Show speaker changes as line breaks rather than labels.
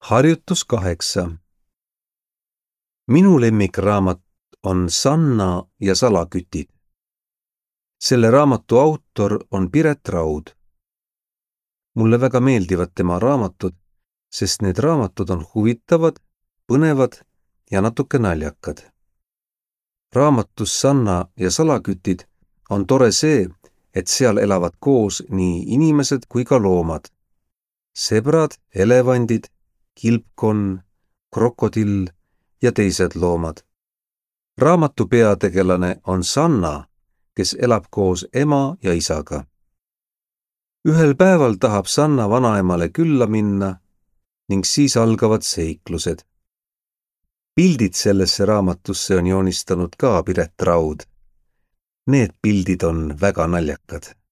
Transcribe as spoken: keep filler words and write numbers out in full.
Harjutus kaheksa. Minu lemmikraamat on Sanna ja salakütid. Selle raamatu autor on Piret Raud. Mulle väga meeldivad tema raamatud, sest need raamatud on huvitavad, põnevad ja natuke naljakad. Raamatus Sanna ja salakütid on tore see, et seal elavad koos nii inimesed kui ka loomad. Sebrad, elevandid, kilpkonn, krokodill ja teised loomad. Raamatu peategelane on Sanna, kes elab koos ema ja isaga. Ühel päeval tahab Sanna vanaemale külla minna ning siis algavad seiklused. Pildid sellesse raamatusse on joonistanud ka Piret Raud. Need pildid on väga naljakad.